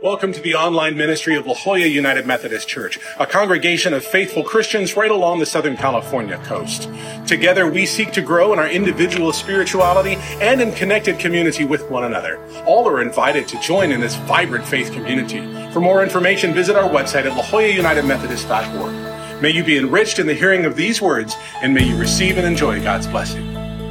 Welcome to the online ministry of La Jolla United Methodist Church, a congregation of faithful Christians right along the Southern California coast. Together, we seek to grow in our individual spirituality and in connected community with one another. All are invited to join in this vibrant faith community. For more information, visit our website at lajollaunitedmethodist.org. May you be enriched in the hearing of these words, and may you receive and enjoy God's blessing.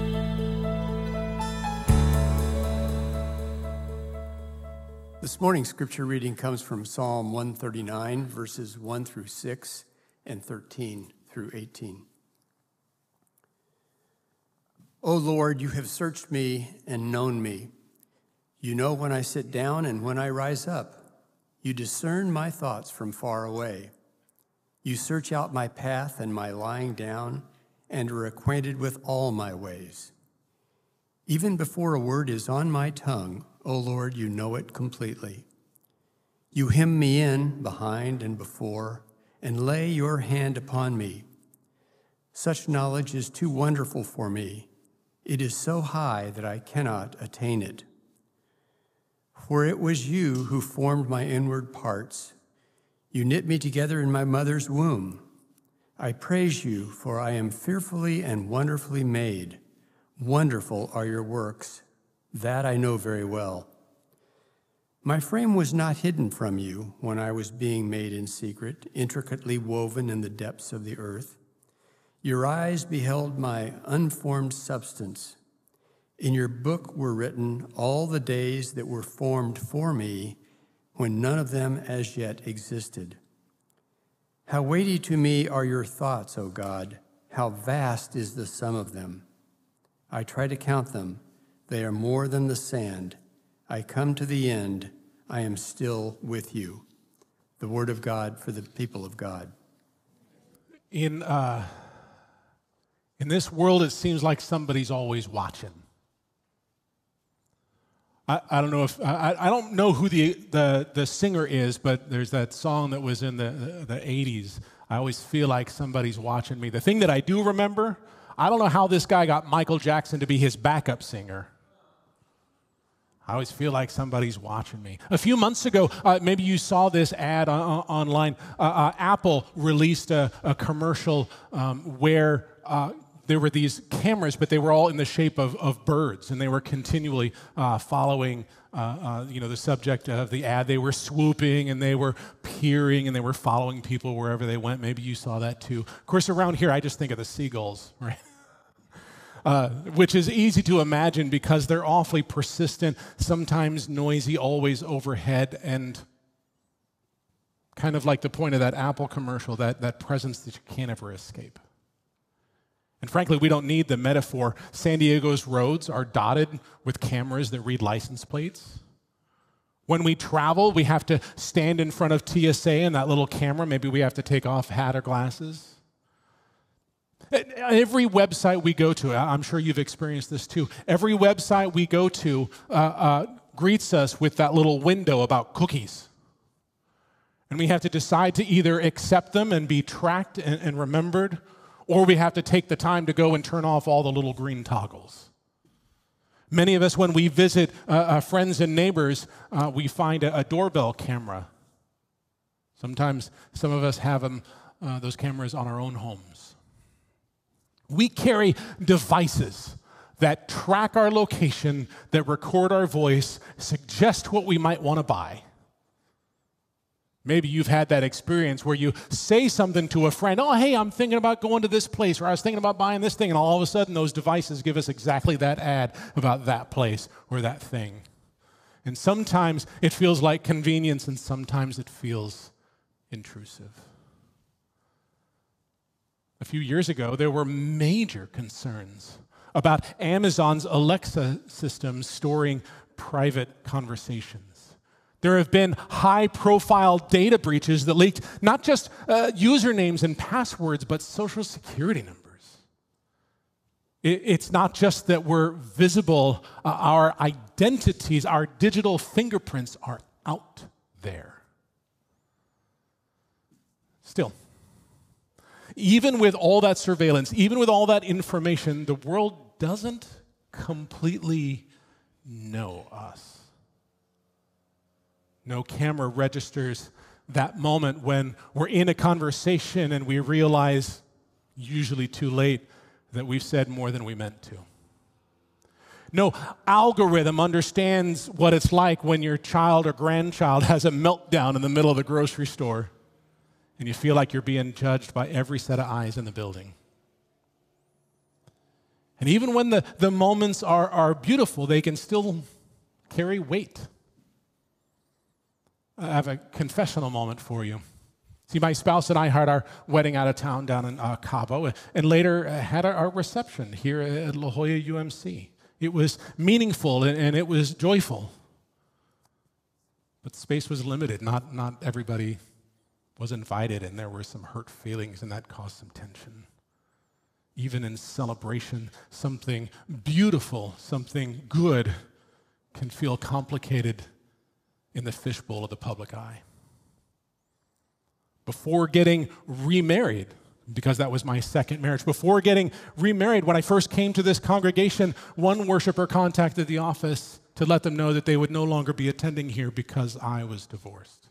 This morning's scripture reading comes from Psalm 139, verses 1 through 6 and 13 through 18. O Lord, you have searched me and known me. You know when I sit down and when I rise up. You discern my thoughts from far away. You search out my path and my lying down and are acquainted with all my ways. Even before a word is on my tongue, O Lord, you know it completely. You hem me in behind and before, and lay your hand upon me. Such knowledge is too wonderful for me. It is so high that I cannot attain it. For it was you who formed my inward parts. You knit me together in my mother's womb. I praise you, for I am fearfully and wonderfully made. Wonderful are your works. That I know very well. My frame was not hidden from you when I was being made in secret, intricately woven in the depths of the earth. Your eyes beheld my unformed substance. In your book were written all the days that were formed for me, when none of them as yet existed. How weighty to me are your thoughts, O God! How vast is the sum of them! I try to count them. They are more than the sand. I come to the end. I am still with you. The word of God for the people of God. In this world, it seems like somebody's always watching. I don't know if I don't know who the singer is, but there's that song that was in the 80s. I always feel like somebody's watching me. The thing that I do remember, I don't know how this guy got Michael Jackson to be his backup singer. I always feel like somebody's watching me. A few months ago, maybe you saw this ad online. Apple released a commercial where there were these cameras, but they were all in the shape of birds, and they were continually following the subject of the ad. They were swooping, and they were peering, and they were following people wherever they went. Maybe you saw that too. Of course, around here, I just think of the seagulls, right? Which is easy to imagine because they're awfully persistent, sometimes noisy, always overhead, and kind of like the point of that Apple commercial, that presence that you can't ever escape. And frankly, we don't need the metaphor. San Diego's roads are dotted with cameras that read license plates. When we travel, we have to stand in front of TSA and that little camera. Maybe we have to take off hat or glasses. Every website we go to, I'm sure you've experienced this too, every website we go to greets us with that little window about cookies. And we have to decide to either accept them and be tracked and remembered, or we have to take the time to go and turn off all the little green toggles. Many of us, when we visit friends and neighbors, we find a doorbell camera. Sometimes some of us have those cameras on our own homes. We carry devices that track our location, that record our voice, suggest what we might want to buy. Maybe you've had that experience where you say something to a friend, oh, hey, I'm thinking about going to this place, or I was thinking about buying this thing, and all of a sudden those devices give us exactly that ad about that place or that thing. And sometimes it feels like convenience, and sometimes it feels intrusive. A few years ago, there were major concerns about Amazon's Alexa system storing private conversations. There have been high-profile data breaches that leaked not just usernames and passwords, but social security numbers. It's not just that we're visible, our identities, our digital fingerprints are out there. Still, even with all that surveillance, even with all that information, the world doesn't completely know us. No camera registers that moment when we're in a conversation and we realize, usually too late, that we've said more than we meant to. No algorithm understands what it's like when your child or grandchild has a meltdown in the middle of the grocery store and you feel like you're being judged by every set of eyes in the building. And even when the moments are beautiful, they can still carry weight. I have a confessional moment for you. See, my spouse and I had our wedding out of town down in Cabo, and later had our reception here at La Jolla UMC. It was meaningful and it was joyful. But space was limited. Not everybody was invited, and there were some hurt feelings, and that caused some tension. Even in celebration, something beautiful, something good can feel complicated in the fishbowl of the public eye. Before getting remarried, because that was my second marriage, before getting remarried, when I first came to this congregation, one worshiper contacted the office to let them know that they would no longer be attending here because I was divorced.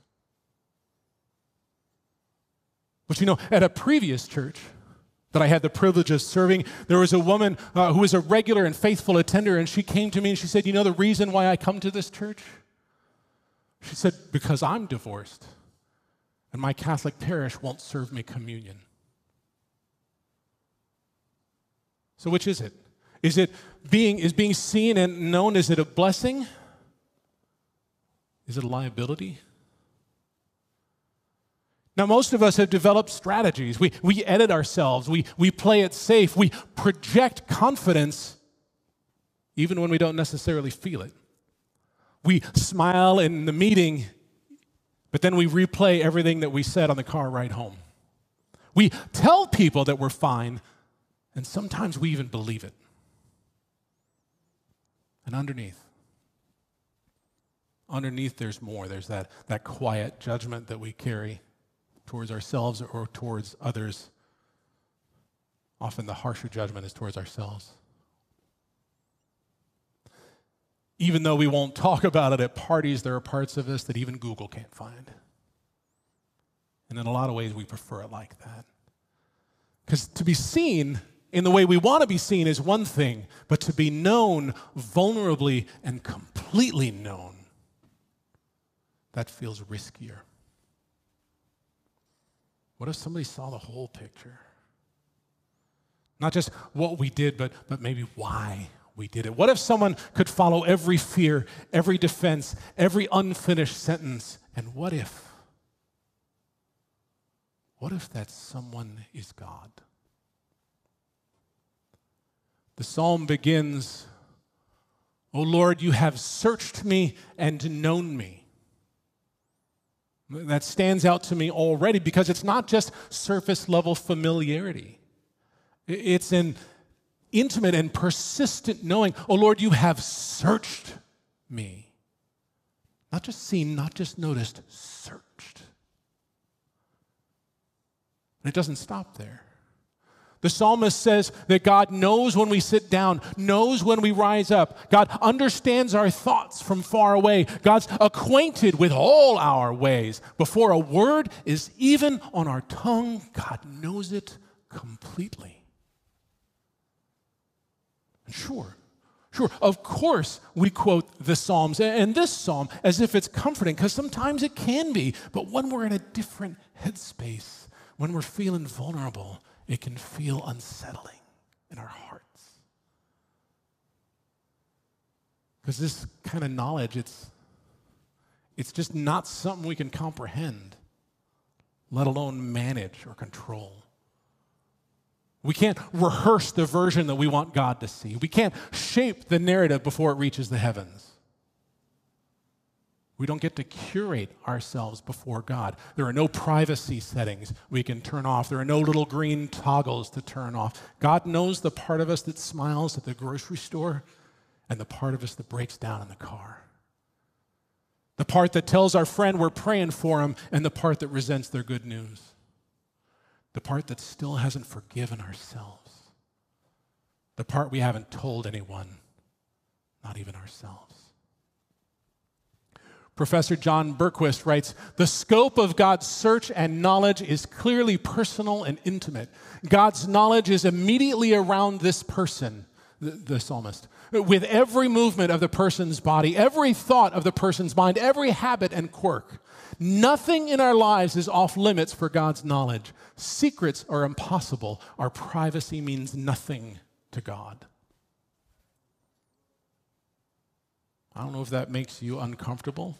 But you know, at a previous church that I had the privilege of serving, there was a woman who was a regular and faithful attender, and she came to me and she said, "You know the reason why I come to this church?" She said, "Because I'm divorced, and my Catholic parish won't serve me communion." So which is it? Is being seen and known, is it a blessing? Is it a liability? Now, most of us have developed strategies. We edit ourselves. We play it safe. We project confidence even when we don't necessarily feel it. We smile in the meeting, but then we replay everything that we said on the car ride home. We tell people that we're fine, and sometimes we even believe it. And underneath there's more. There's that quiet judgment that we carry towards ourselves or towards others. Often the harsher judgment is towards ourselves. Even though we won't talk about it at parties, there are parts of us that even Google can't find. And in a lot of ways, we prefer it like that. Because to be seen in the way we want to be seen is one thing, but to be known vulnerably and completely known, that feels riskier. What if somebody saw the whole picture? Not just what we did, but maybe why we did it. What if someone could follow every fear, every defense, every unfinished sentence? And what if that someone is God? The psalm begins, "O Lord, you have searched me and known me." That stands out to me already because it's not just surface level familiarity. It's an intimate and persistent knowing. "Oh Lord, you have searched me." Not just seen, not just noticed, searched. And it doesn't stop there. The psalmist says that God knows when we sit down, knows when we rise up. God understands our thoughts from far away. God's acquainted with all our ways. Before a word is even on our tongue, God knows it completely. And sure, of course we quote the Psalms and this psalm as if it's comforting, because sometimes it can be. But when we're in a different headspace, when we're feeling vulnerable, it can feel unsettling in our hearts. Because this kind of knowledge, it's just not something we can comprehend, let alone manage or control. We can't rehearse the version that we want God to see. We can't shape the narrative before it reaches the heavens. We don't get to curate ourselves before God. There are no privacy settings we can turn off. There are no little green toggles to turn off. God knows the part of us that smiles at the grocery store and the part of us that breaks down in the car. The part that tells our friend we're praying for him and the part that resents their good news. The part that still hasn't forgiven ourselves. The part we haven't told anyone, not even ourselves. Professor John Berquist writes, "The scope of God's search and knowledge is clearly personal and intimate. God's knowledge is immediately around this person," the psalmist, "with every movement of the person's body, every thought of the person's mind, every habit and quirk. Nothing in our lives is off limits for God's knowledge. Secrets are impossible. Our privacy means nothing to God." I don't know if that makes you uncomfortable.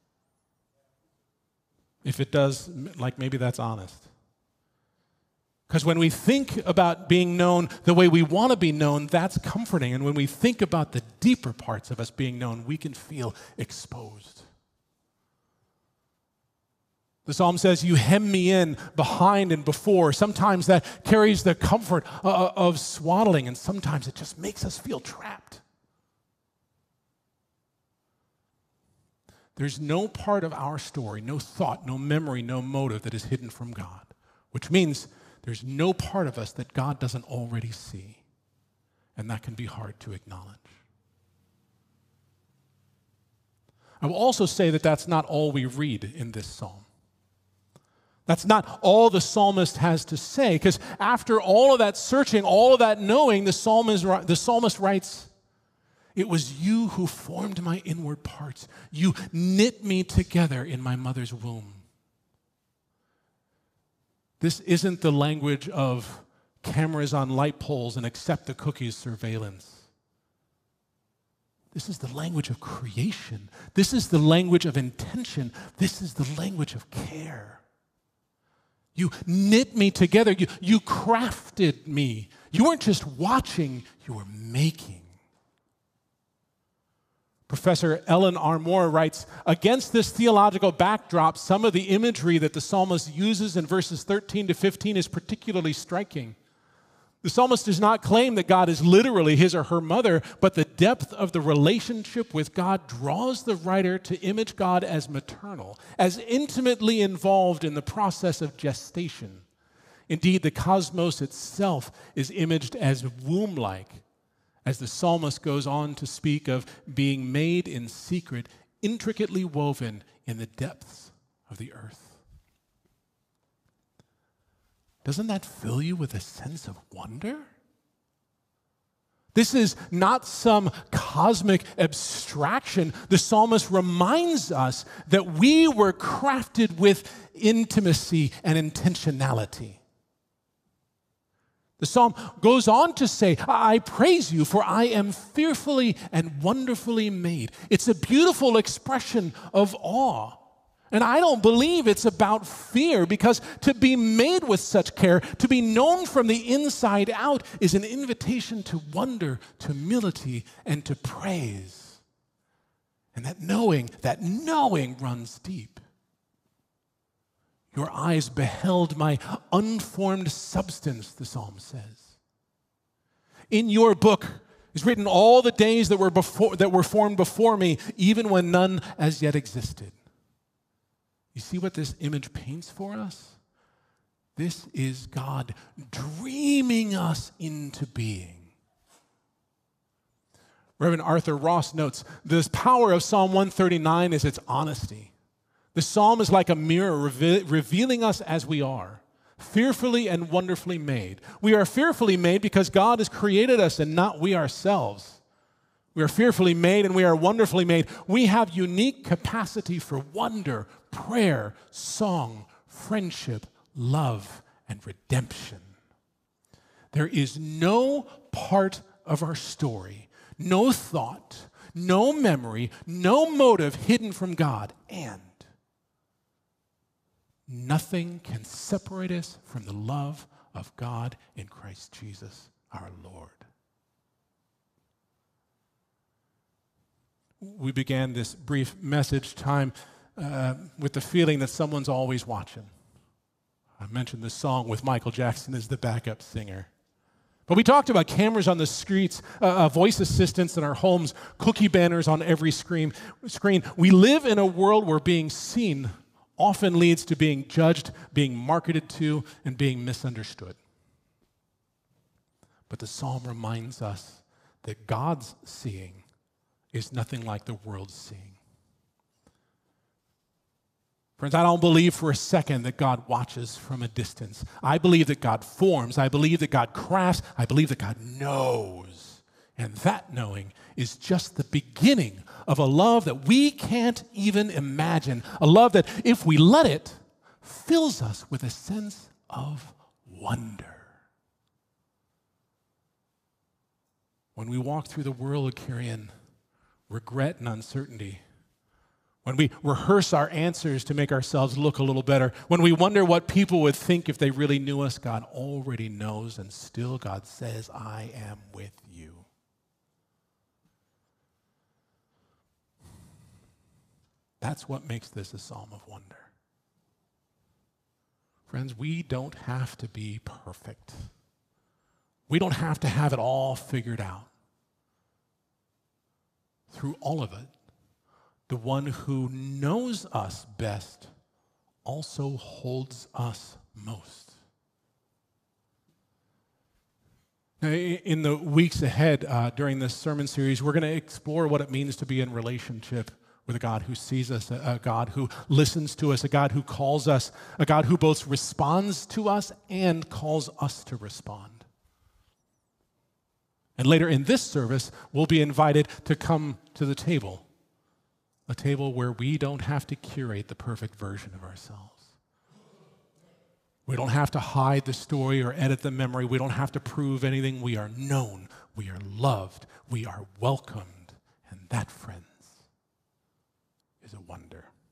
If it does, like, maybe that's honest. Because when we think about being known the way we want to be known, that's comforting. And when we think about the deeper parts of us being known, we can feel exposed. The psalm says, "You hem me in behind and before." Sometimes that carries the comfort of swaddling, and sometimes it just makes us feel trapped. There's no part of our story, no thought, no memory, no motive that is hidden from God, which means there's no part of us that God doesn't already see, and that can be hard to acknowledge. I will also say that that's not all we read in this psalm. That's not all the psalmist has to say, because after all of that searching, all of that knowing, the psalmist writes, "It was you who formed my inward parts. You knit me together in my mother's womb." This isn't the language of cameras on light poles and accept the cookies surveillance. This is the language of creation. This is the language of intention. This is the language of care. You knit me together. You crafted me. You weren't just watching, you were making. Professor Ellen R. Moore writes, "Against this theological backdrop, some of the imagery that the psalmist uses in verses 13 to 15 is particularly striking. The psalmist does not claim that God is literally his or her mother, but the depth of the relationship with God draws the writer to image God as maternal, as intimately involved in the process of gestation. Indeed, the cosmos itself is imaged as womb-like, as the psalmist goes on to speak of being made in secret, intricately woven in the depths of the earth." Doesn't that fill you with a sense of wonder? This is not some cosmic abstraction. The psalmist reminds us that we were crafted with intimacy and intentionality. The psalm goes on to say, "I praise you, for I am fearfully and wonderfully made." It's a beautiful expression of awe. And I don't believe it's about fear, because to be made with such care, to be known from the inside out, is an invitation to wonder, to humility, and to praise. And that knowing runs deep. "Your eyes beheld my unformed substance," the psalm says. "In your book is written all the days that were formed before me, even when none as yet existed." You see what this image paints for us? This is God dreaming us into being. Reverend Arthur Ross notes, "The power of Psalm 139 is its honesty. The psalm is like a mirror revealing us as we are, fearfully and wonderfully made. We are fearfully made because God has created us and not we ourselves. We are fearfully made and we are wonderfully made. We have unique capacity for wonder, prayer, song, friendship, love, and redemption. There is no part of our story, no thought, no memory, no motive hidden from God, and nothing can separate us from the love of God in Christ Jesus our Lord." We began this brief message time with the feeling that someone's always watching. I mentioned this song with Michael Jackson as the backup singer. But we talked about cameras on the streets, voice assistants in our homes, cookie banners on every screen. We live in a world where being seen often leads to being judged, being marketed to, and being misunderstood. But the psalm reminds us that God's seeing is nothing like the world's seeing. Friends, I don't believe for a second that God watches from a distance. I believe that God forms. I believe that God crafts. I believe that God knows. And that knowing is just the beginning of a love that we can't even imagine. A love that, if we let it, fills us with a sense of wonder. When we walk through the world carrying regret and uncertainty, when we rehearse our answers to make ourselves look a little better, when we wonder what people would think if they really knew us, God already knows, and still God says, I am with you. That's what makes this a psalm of wonder. Friends, we don't have to be perfect. We don't have to have it all figured out. Through all of it, the one who knows us best also holds us most. Now, in the weeks ahead during this sermon series, we're going to explore what it means to be in relationship with a God who sees us, a God who listens to us, a God who calls us, a God who both responds to us and calls us to respond. And later in this service, we'll be invited to come to the table, a table where we don't have to curate the perfect version of ourselves. We don't have to hide the story or edit the memory. We don't have to prove anything. We are known. We are loved. We are welcomed. And that, friends, is a wonder.